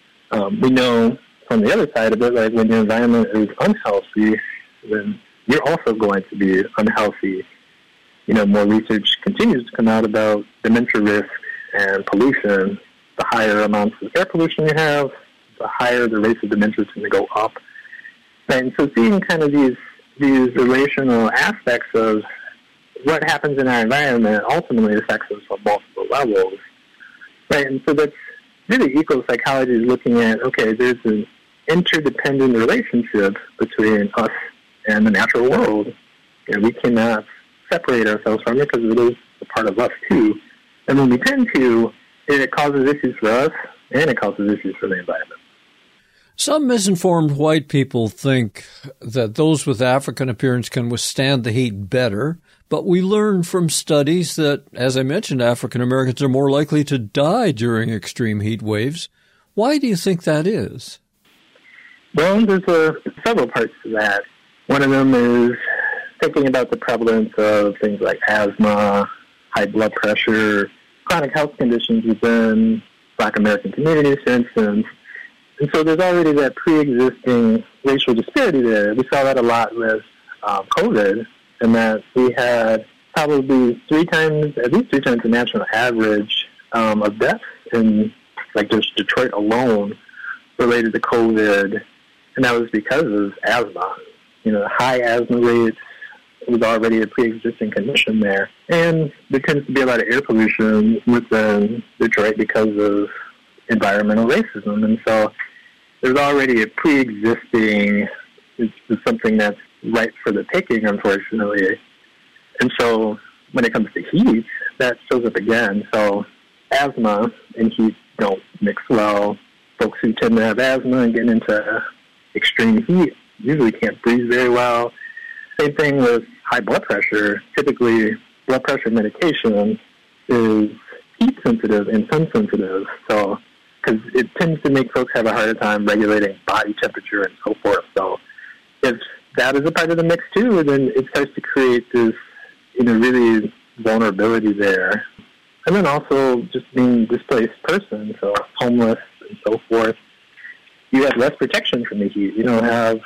Um, we know from the other side of it, like when your environment is unhealthy, then you're also going to be unhealthy. You know, more research continues to come out about dementia risk and pollution. The higher amounts of air pollution you have, the higher the rates of dementia is going to go up. And so seeing kind of these these relational aspects of what happens in our environment ultimately affects us on multiple levels. Right, and so that's really eco-psychology is looking at, okay, there's an interdependent relationship between us and the natural world, and we cannot separate ourselves from it because it is a part of us too. And when we tend to, it causes issues for us, and it causes issues for the environment. Some misinformed white people think that those with African appearance can withstand the heat better, but we learn from studies that, as I mentioned, African Americans are more likely to die during extreme heat waves. Why do you think that is? Well, there's uh, several parts to that. One of them is thinking about the prevalence of things like asthma, high blood pressure, chronic health conditions within Black American communities, for instance. And so there's already that pre-existing racial disparity there. We saw that a lot with um, COVID, and that we had probably three times, at least three times the national average um, of deaths in, like, just Detroit alone related to COVID, and that was because of asthma. You know, high asthma rates was already a pre-existing condition there. And there tends to be a lot of air pollution within Detroit because of environmental racism. And so there's already a pre-existing, it's, it's something that's ripe for the taking, unfortunately. And so when it comes to heat, that shows up again. So asthma and heat don't mix well. Folks who tend to have asthma and get into extreme heat usually can't breathe very well. Same thing with high blood pressure. Typically, blood pressure medication is heat sensitive and sun sensitive. So, because it tends to make folks have a harder time regulating body temperature and so forth. So, if that is a part of the mix too, then it starts to create this, you know, really vulnerability there. And then also just being a displaced person, so homeless and so forth. You have less protection from the heat. You don't have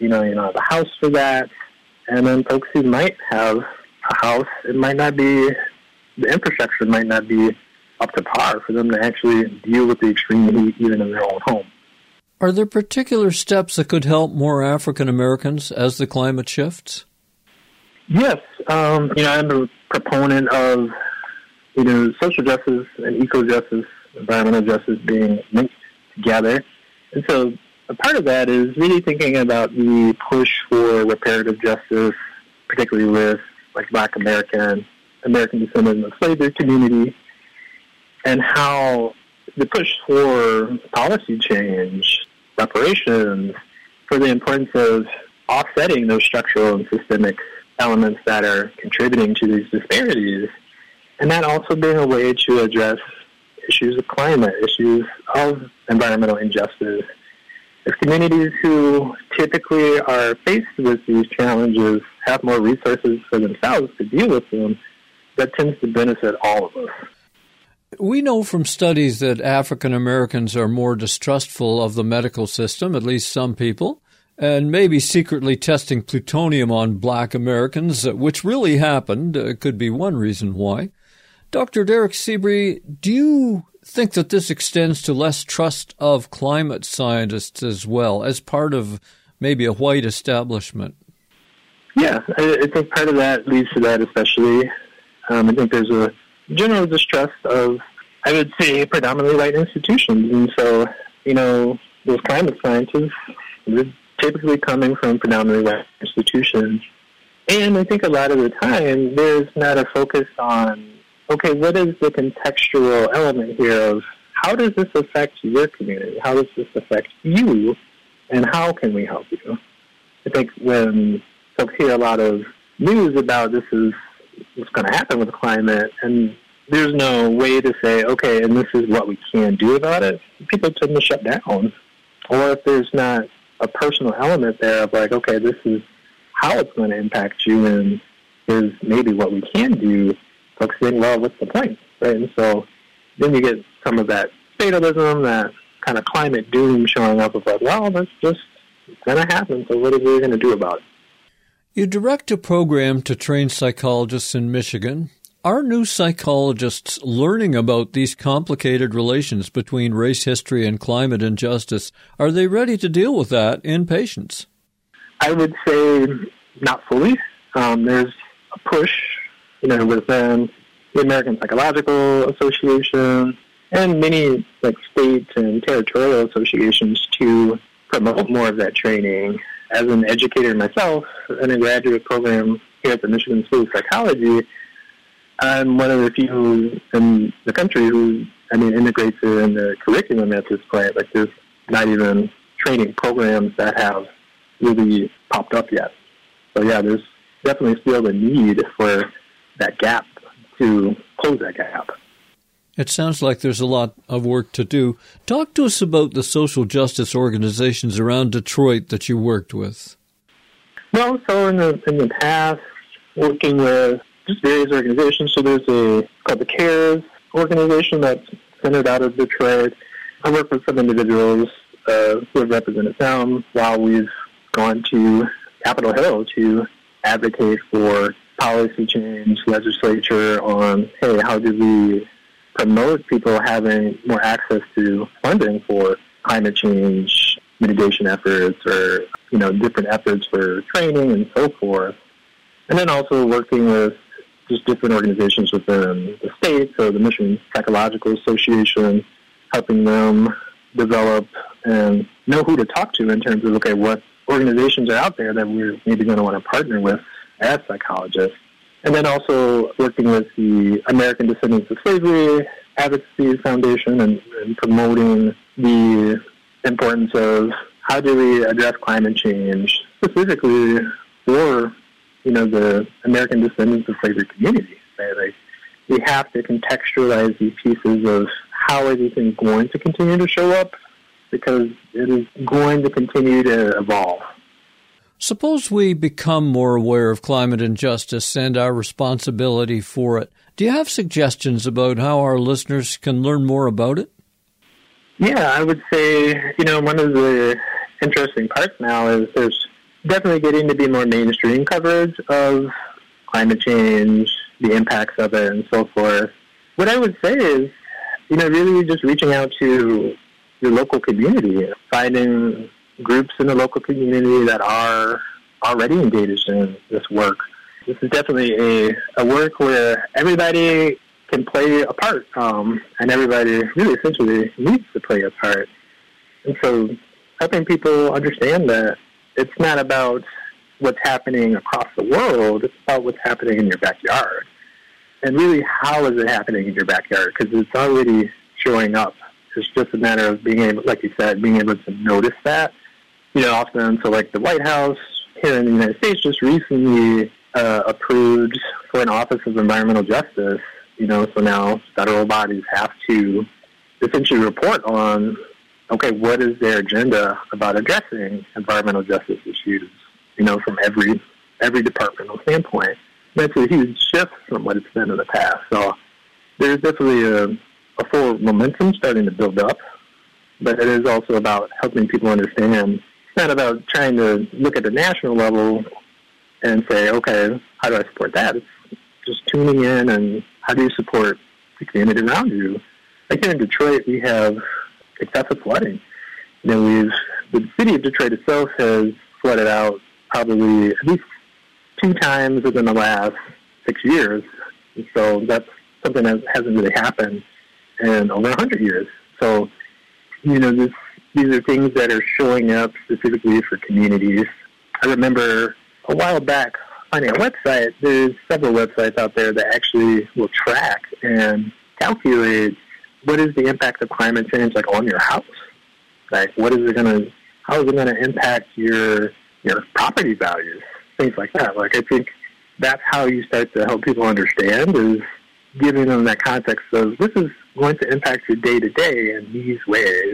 you know, you don't have a house for that. And then folks who might have a house, it might not be, the infrastructure might not be up to par for them to actually deal with the extreme heat even in their own home. Are there particular steps that could help more African Americans as the climate shifts? Yes. Um, you know, I'm a proponent of, you know, social justice and eco-justice, environmental justice being linked together. And so a part of that is really thinking about the push for reparative justice, particularly with like Black American, American descendants of slavery community, and how the push for policy change, reparations, for the importance of offsetting those structural and systemic elements that are contributing to these disparities, and that also being a way to address issues of climate, issues of environmental injustice. If communities who typically are faced with these challenges have more resources for themselves to deal with them, that tends to benefit all of us. We know from studies that African Americans are more distrustful of the medical system, at least some people, and maybe secretly testing plutonium on Black Americans, which really happened, uh, could be one reason why. Doctor Derek Seabury, do you think that this extends to less trust of climate scientists as well, as part of maybe a white establishment? Yeah, I, I think part of that leads to that especially. Um, I think there's a general distrust of, I would say, predominantly white institutions. And so, you know, those climate scientists, they're typically coming from predominantly white institutions. And I think a lot of the time, there's not a focus on, okay, what is the contextual element here of how does this affect your community? How does this affect you? And how can we help you? I think when folks hear a lot of news about this is what's going to happen with the climate, and there's no way to say, okay, and this is what we can do about it, people tend to shut down. Or if there's not a personal element there of like, okay, this is how it's going to impact you, and here's maybe what we can do, folks think, well, what's the point, right? And so then you get some of that fatalism, that kind of climate doom showing up of like, well, that's just going to happen, so what are we going to do about it? You direct a program to train psychologists in Michigan. Are new psychologists learning about these complicated relations between race history and climate injustice? Are they ready to deal with that in patients? I would say not fully. Um, there's a push, you know, within the American Psychological Association and many like state and territorial associations to promote more of that training. As an educator myself in a graduate program here at the Michigan School of Psychology, I'm one of the few in the country who, I mean, integrates it in the curriculum at this point. Like, there's not even training programs that have really popped up yet. So, yeah, there's definitely still a need for that gap, to close that gap. It sounds like there's a lot of work to do. Talk to us about the social justice organizations around Detroit that you worked with. Well, so in the in the past, working with just various organizations. So there's a called the CARES organization that's centered out of Detroit. I work with some individuals uh, who have represented them while we've gone to Capitol Hill to advocate for policy change, legislature on, hey, how do we promote people having more access to funding for climate change mitigation efforts, or, you know, different efforts for training and so forth. And then also working with just different organizations within the state, so the Michigan Psychological Association, helping them develop and know who to talk to in terms of, okay, what organizations are out there that we're maybe going to want to partner with as psychologists. And then also working with the American Descendants of Slavery Advocacy Foundation and, and promoting the importance of how do we address climate change specifically for, you know, the American Descendants of Slavery community. Right? Like, we have to contextualize these pieces of how everything is going to continue to show up, because it is going to continue to evolve. Suppose we become more aware of climate injustice and our responsibility for it. Do you have suggestions about how our listeners can learn more about it? Yeah, I would say, you know, one of the interesting parts now is there's definitely getting to be more mainstream coverage of climate change, the impacts of it, and so forth. What I would say is, you know, really just reaching out to your local community, finding groups in the local community that are already engaged in this work. This is definitely a, a work where everybody can play a part, um, and everybody really essentially needs to play a part. And so helping people understand that it's not about what's happening across the world, it's about what's happening in your backyard. And really, how is it happening in your backyard? Because it's already showing up. It's just a matter of being able, like you said, being able to notice that. You know, often, so like the White House here in the United States just recently uh, approved for an Office of Environmental Justice. You know, so now federal bodies have to essentially report on, okay, what is their agenda about addressing environmental justice issues, you know, from every every departmental standpoint. That's a huge shift from what it's been in the past. So there's definitely a, a full momentum starting to build up, but it is also about helping people understand. It's not about trying to look at the national level and say, okay, how do I support that? It's just tuning in and how do you support the community around you? Like here in Detroit, we have excessive flooding. You know, we've the city of Detroit itself has flooded out probably at least two times within the last six years. And so that's something that hasn't really happened in over one hundred years. So, you know, this, these are things that are showing up specifically for communities. I remember a while back finding a website. There's several websites out there that actually will track and calculate what is the impact of climate change like on your house. Like, what is it going to, how is it going to impact your your property values? Things like that. Like, I think that's how you start to help people understand, is giving them that context of this is going to impact your day-to-day in these ways.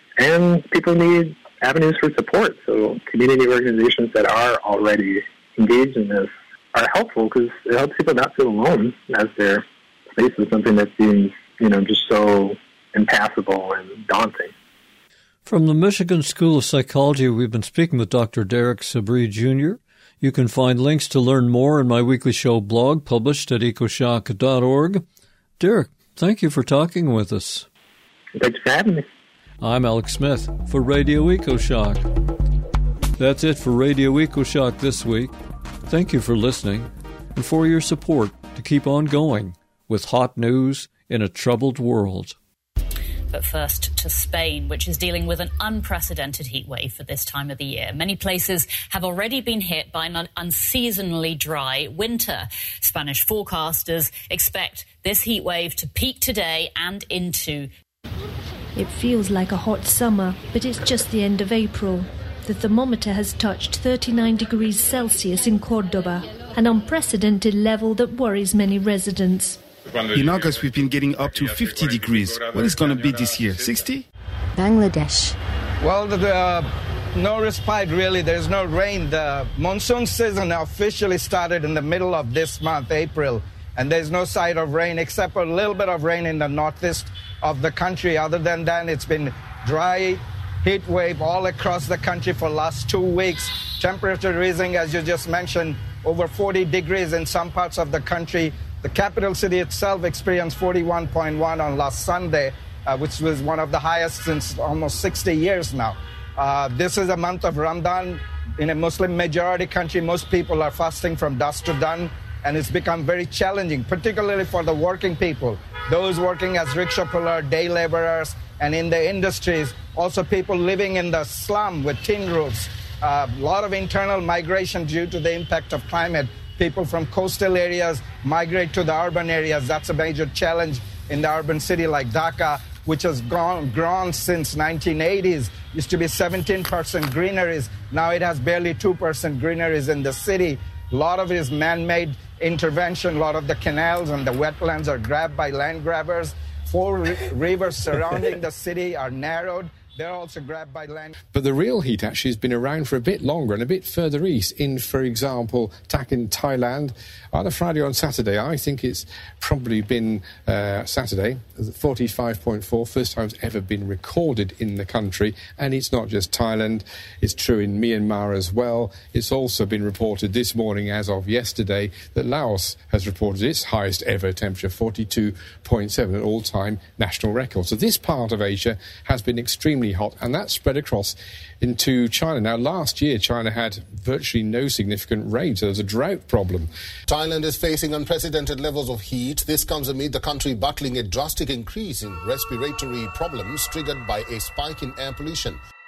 And people need avenues for support. So community organizations that are already engaged in this are helpful because it helps people not feel alone as they're faced with something that seems, you know, just so impassable and daunting. From the Michigan School of Psychology, we've been speaking with Doctor Derek Sabree, Junior You can find links to learn more in my weekly show blog published at ecoshock dot org. Derek, thank you for talking with us. Thanks for having me. I'm Alex Smith for Radio EcoShock. That's it for Radio EcoShock this week. Thank you for listening and for your support to keep on going with hot news in a troubled world. But first to Spain, which is dealing with an unprecedented heat wave for this time of the year. Many places have already been hit by an unseasonably dry winter. Spanish forecasters expect this heat wave to peak today and into. It feels like a hot summer, but it's just the end of April. The thermometer has touched thirty-nine degrees Celsius in Cordoba, an unprecedented level that worries many residents. In August, we've been getting up to fifty degrees. What is going to be this year? sixty? Bangladesh. Well, the, uh, no respite, really. There's no rain. The monsoon season officially started in the middle of this month, April, and there's no sight of rain except a little bit of rain in the northeast of the country. Other than that, it's been dry heat wave all across the country for the last two weeks. Temperature rising, as you just mentioned, over forty degrees in some parts of the country. The capital city itself experienced forty-one point one on last Sunday, uh, which was one of the highest since almost sixty years now. Uh, this is a month of Ramadan. In a Muslim majority country, most people are fasting from dusk to dawn, and it's become very challenging, particularly for the working people, those working as rickshaw puller, day laborers, and in the industries, also people living in the slum with tin roofs. A uh, lot of internal migration due to the impact of climate. People from coastal areas migrate to the urban areas. That's a major challenge in the urban city like Dhaka, which has gone, grown since nineteen eighties. Used to be seventeen percent greeneries. Now it has barely two percent greeneries in the city. A lot of it is man-made intervention. A lot of the canals and the wetlands are grabbed by land grabbers. Four ri- rivers surrounding the city are narrowed. they're also grabbed by land. But the real heat actually has been around for a bit longer and a bit further east in, for example, Tak in Thailand. Either Friday or Saturday, I think it's probably been uh, Saturday, forty-five point four, first time it's ever been recorded in the country. And it's not just Thailand, it's true in Myanmar as well. It's also been reported this morning, as of yesterday, that Laos has reported its highest ever temperature, forty-two point seven, an all-time national record. So this part of Asia has been extremely hot, and that's spread across into China. Now, last year, China had virtually no significant rain, so there's a drought problem. Thailand is facing unprecedented levels of heat. This comes amid the country battling a drastic increase in respiratory problems triggered by a spike in air pollution.